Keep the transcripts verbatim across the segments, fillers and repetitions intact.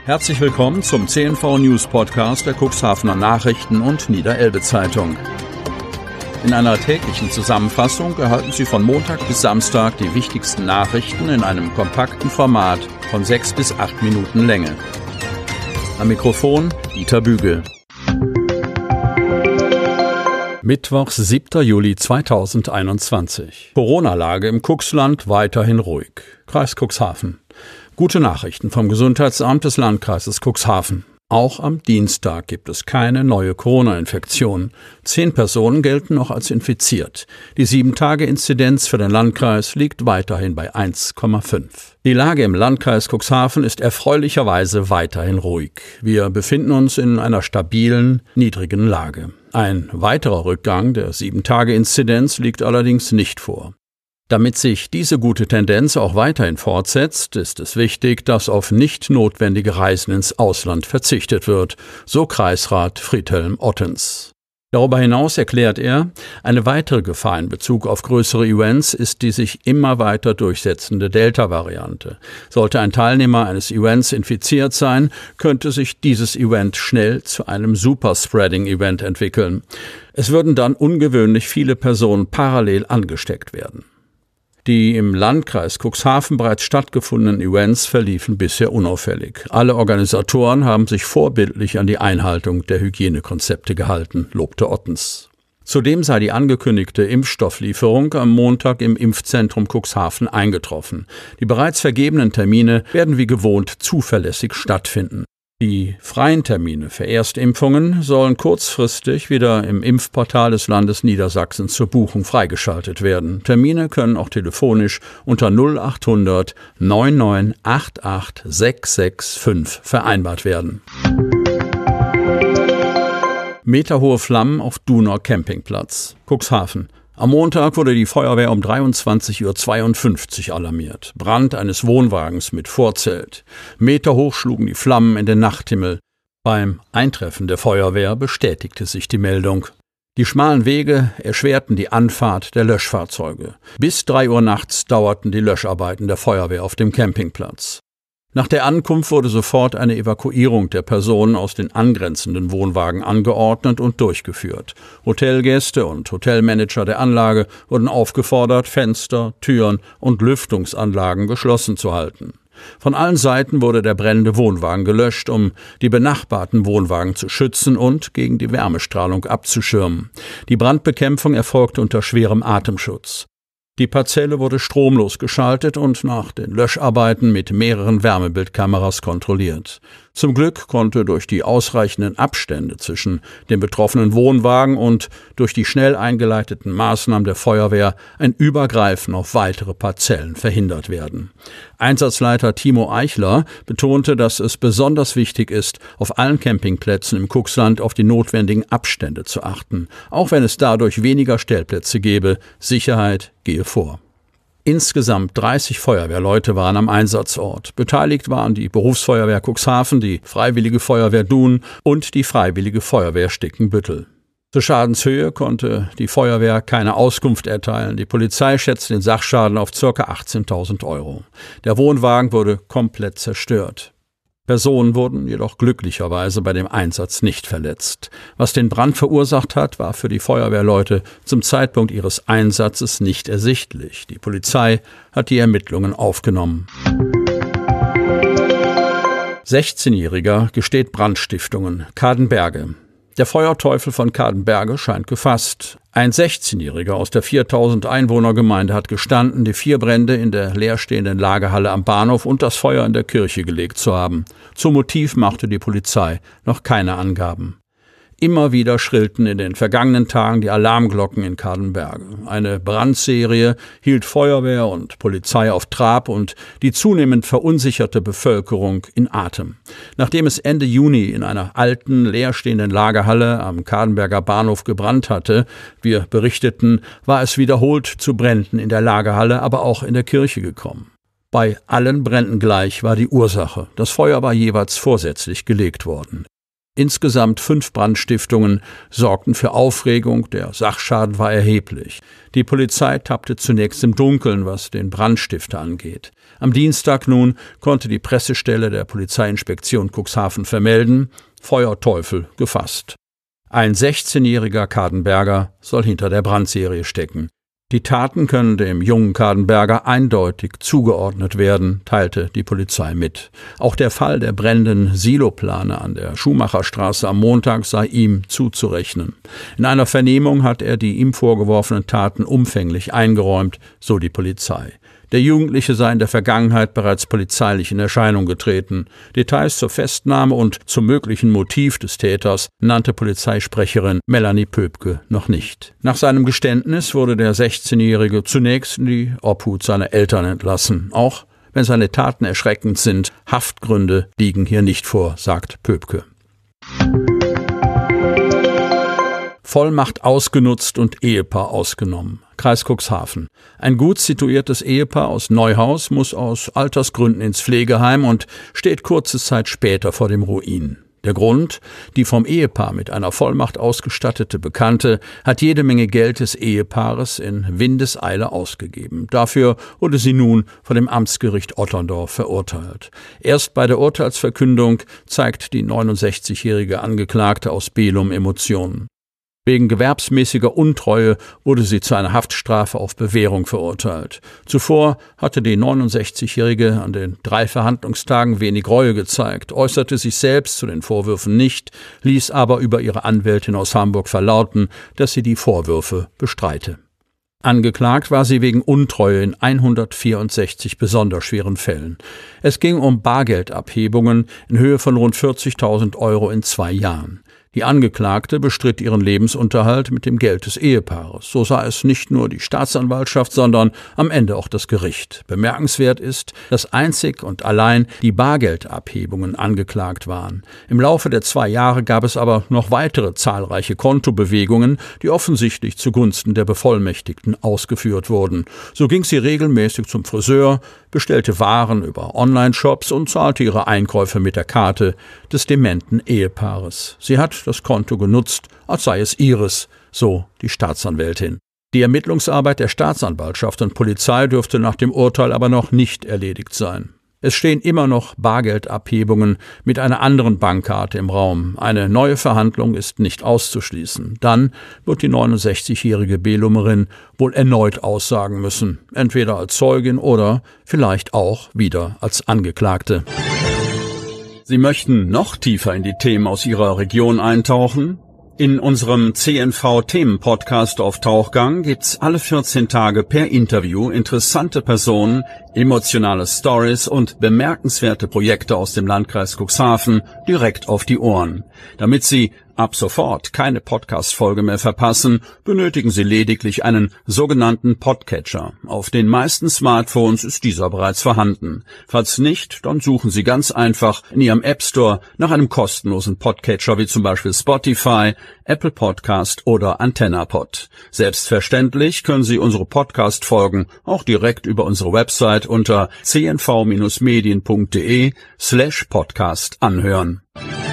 Herzlich willkommen zum C N V News Podcast der Cuxhavener Nachrichten und Niederelbe Zeitung. In einer täglichen Zusammenfassung erhalten Sie von Montag bis Samstag die wichtigsten Nachrichten in einem kompakten Format von sechs bis acht Minuten Länge. Am Mikrofon Dieter Bügel. Mittwoch, siebter Juli zweitausendeinundzwanzig. Corona-Lage im Cuxland weiterhin ruhig. Kreis Cuxhaven. Gute Nachrichten vom Gesundheitsamt des Landkreises Cuxhaven. Auch am Dienstag gibt es keine neue Corona-Infektion. Zehn Personen gelten noch als infiziert. Die sieben-Tage-Inzidenz für den Landkreis liegt weiterhin bei eins Komma fünf. Die Lage im Landkreis Cuxhaven ist erfreulicherweise weiterhin ruhig. Wir befinden uns in einer stabilen, niedrigen Lage. Ein weiterer Rückgang der sieben-Tage-Inzidenz liegt allerdings nicht vor. Damit sich diese gute Tendenz auch weiterhin fortsetzt, ist es wichtig, dass auf nicht notwendige Reisen ins Ausland verzichtet wird, so Kreisrat Friedhelm Ottens. Darüber hinaus erklärt er, eine weitere Gefahr in Bezug auf größere Events ist die sich immer weiter durchsetzende Delta-Variante. Sollte ein Teilnehmer eines Events infiziert sein, könnte sich dieses Event schnell zu einem Superspreading-Event entwickeln. Es würden dann ungewöhnlich viele Personen parallel angesteckt werden. Die im Landkreis Cuxhaven bereits stattgefundenen Events verliefen bisher unauffällig. Alle Organisatoren haben sich vorbildlich an die Einhaltung der Hygienekonzepte gehalten, lobte Ottens. Zudem sei die angekündigte Impfstofflieferung am Montag im Impfzentrum Cuxhaven eingetroffen. Die bereits vergebenen Termine werden wie gewohnt zuverlässig stattfinden. Die freien Termine für Erstimpfungen sollen kurzfristig wieder im Impfportal des Landes Niedersachsen zur Buchung freigeschaltet werden. Termine können auch telefonisch unter null achthundert neun neun acht acht sechs sechs fünf vereinbart werden. Meterhohe Flammen auf Duner Campingplatz, Cuxhaven. Am Montag wurde die Feuerwehr um dreiundzwanzig Uhr zweiundfünfzig alarmiert. Brand eines Wohnwagens mit Vorzelt. Meterhoch schlugen die Flammen in den Nachthimmel. Beim Eintreffen der Feuerwehr bestätigte sich die Meldung. Die schmalen Wege erschwerten die Anfahrt der Löschfahrzeuge. Bis drei Uhr nachts dauerten die Löscharbeiten der Feuerwehr auf dem Campingplatz. Nach der Ankunft wurde sofort eine Evakuierung der Personen aus den angrenzenden Wohnwagen angeordnet und durchgeführt. Hotelgäste und Hotelmanager der Anlage wurden aufgefordert, Fenster, Türen und Lüftungsanlagen geschlossen zu halten. Von allen Seiten wurde der brennende Wohnwagen gelöscht, um die benachbarten Wohnwagen zu schützen und gegen die Wärmestrahlung abzuschirmen. Die Brandbekämpfung erfolgte unter schwerem Atemschutz. Die Parzelle wurde stromlos geschaltet und nach den Löscharbeiten mit mehreren Wärmebildkameras kontrolliert. Zum Glück konnte durch die ausreichenden Abstände zwischen den betroffenen Wohnwagen und durch die schnell eingeleiteten Maßnahmen der Feuerwehr ein Übergreifen auf weitere Parzellen verhindert werden. Einsatzleiter Timo Eichler betonte, dass es besonders wichtig ist, auf allen Campingplätzen im Cuxland auf die notwendigen Abstände zu achten, auch wenn es dadurch weniger Stellplätze gäbe. Sicherheit gehe vor. Insgesamt dreißig Feuerwehrleute waren am Einsatzort. Beteiligt waren die Berufsfeuerwehr Cuxhaven, die Freiwillige Feuerwehr Dun und die Freiwillige Feuerwehr Stickenbüttel. Zur Schadenshöhe konnte die Feuerwehr keine Auskunft erteilen. Die Polizei schätzt den Sachschaden auf ca. achtzehntausend Euro. Der Wohnwagen wurde komplett zerstört. Personen wurden jedoch glücklicherweise bei dem Einsatz nicht verletzt. Was den Brand verursacht hat, war für die Feuerwehrleute zum Zeitpunkt ihres Einsatzes nicht ersichtlich. Die Polizei hat die Ermittlungen aufgenommen. sechzehnjähriger gesteht Brandstiftungen, Cadenberge. Der Feuerteufel von Cadenberge scheint gefasst. Ein sechzehnjähriger aus der viertausend Einwohnergemeinde hat gestanden, die vier Brände in der leerstehenden Lagerhalle am Bahnhof und das Feuer in der Kirche gelegt zu haben. Zum Motiv machte die Polizei noch keine Angaben. Immer wieder schrillten in den vergangenen Tagen die Alarmglocken in Cadenberge. Eine Brandserie hielt Feuerwehr und Polizei auf Trab und die zunehmend verunsicherte Bevölkerung in Atem. Nachdem es Ende Juni in einer alten, leerstehenden Lagerhalle am Cadenberger Bahnhof gebrannt hatte, wir berichteten, war es wiederholt zu Bränden in der Lagerhalle, aber auch in der Kirche gekommen. Bei allen Bränden gleich war die Ursache. Das Feuer war jeweils vorsätzlich gelegt worden. Insgesamt fünf Brandstiftungen sorgten für Aufregung, der Sachschaden war erheblich. Die Polizei tappte zunächst im Dunkeln, was den Brandstifter angeht. Am Dienstag nun konnte die Pressestelle der Polizeiinspektion Cuxhaven vermelden, Feuerteufel gefasst. Ein sechzehnjähriger Kadenberger soll hinter der Brandserie stecken. Die Taten können dem jungen Kadenberger eindeutig zugeordnet werden, teilte die Polizei mit. Auch der Fall der brennenden Siloplane an der Schumacherstraße am Montag sei ihm zuzurechnen. In einer Vernehmung hat er die ihm vorgeworfenen Taten umfänglich eingeräumt, so die Polizei. Der Jugendliche sei in der Vergangenheit bereits polizeilich in Erscheinung getreten. Details zur Festnahme und zum möglichen Motiv des Täters nannte Polizeisprecherin Melanie Pöpke noch nicht. Nach seinem Geständnis wurde der sechzehnjährige zunächst in die Obhut seiner Eltern entlassen. Auch wenn seine Taten erschreckend sind, Haftgründe liegen hier nicht vor, sagt Pöpke. Vollmacht ausgenutzt und Ehepaar ausgenommen. Kreis Cuxhaven. Ein gut situiertes Ehepaar aus Neuhaus muss aus Altersgründen ins Pflegeheim und steht kurze Zeit später vor dem Ruin. Der Grund? Die vom Ehepaar mit einer Vollmacht ausgestattete Bekannte hat jede Menge Geld des Ehepaares in Windeseile ausgegeben. Dafür wurde sie nun vor dem Amtsgericht Otterndorf verurteilt. Erst bei der Urteilsverkündung zeigt die neunundsechzigjährige Angeklagte aus Belum Emotionen. Wegen gewerbsmäßiger Untreue wurde sie zu einer Haftstrafe auf Bewährung verurteilt. Zuvor hatte die neunundsechzigjährige an den drei Verhandlungstagen wenig Reue gezeigt, äußerte sich selbst zu den Vorwürfen nicht, ließ aber über ihre Anwältin aus Hamburg verlauten, dass sie die Vorwürfe bestreite. Angeklagt war sie wegen Untreue in hundertvierundsechzig besonders schweren Fällen. Es ging um Bargeldabhebungen in Höhe von rund vierzigtausend Euro in zwei Jahren. Die Angeklagte bestritt ihren Lebensunterhalt mit dem Geld des Ehepaares. So sah es nicht nur die Staatsanwaltschaft, sondern am Ende auch das Gericht. Bemerkenswert ist, dass einzig und allein die Bargeldabhebungen angeklagt waren. Im Laufe der zwei Jahre gab es aber noch weitere zahlreiche Kontobewegungen, die offensichtlich zugunsten der Bevollmächtigten ausgeführt wurden. So ging sie regelmäßig zum Friseur, bestellte Waren über Online-Shops und zahlte ihre Einkäufe mit der Karte des dementen Ehepaares. Sie hat das Konto genutzt, als sei es ihres, so die Staatsanwältin. Die Ermittlungsarbeit der Staatsanwaltschaft und Polizei dürfte nach dem Urteil aber noch nicht erledigt sein. Es stehen immer noch Bargeldabhebungen mit einer anderen Bankkarte im Raum. Eine neue Verhandlung ist nicht auszuschließen. Dann wird die neunundsechzigjährige Belumerin wohl erneut aussagen müssen, entweder als Zeugin oder vielleicht auch wieder als Angeklagte. Sie möchten noch tiefer in die Themen aus Ihrer Region eintauchen? In unserem C N V-Themen-Podcast auf Tauchgang gibt's alle vierzehn Tage per Interview interessante Personen, emotionale Stories und bemerkenswerte Projekte aus dem Landkreis Cuxhaven direkt auf die Ohren. Damit Sie ab sofort keine Podcast-Folge mehr verpassen, benötigen Sie lediglich einen sogenannten Podcatcher. Auf den meisten Smartphones ist dieser bereits vorhanden. Falls nicht, dann suchen Sie ganz einfach in Ihrem App Store nach einem kostenlosen Podcatcher wie zum Beispiel Spotify, Apple Podcast oder AntennaPod. Selbstverständlich können Sie unsere Podcast-Folgen auch direkt über unsere Website unter c n v Bindestrich medien punkt d e slash podcast anhören.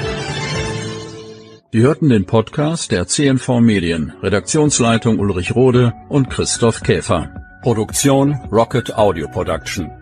Sie hörten den Podcast der C N V Medien, Redaktionsleitung Ulrich Rode und Christoph Käfer. Produktion Rocket Audio Production.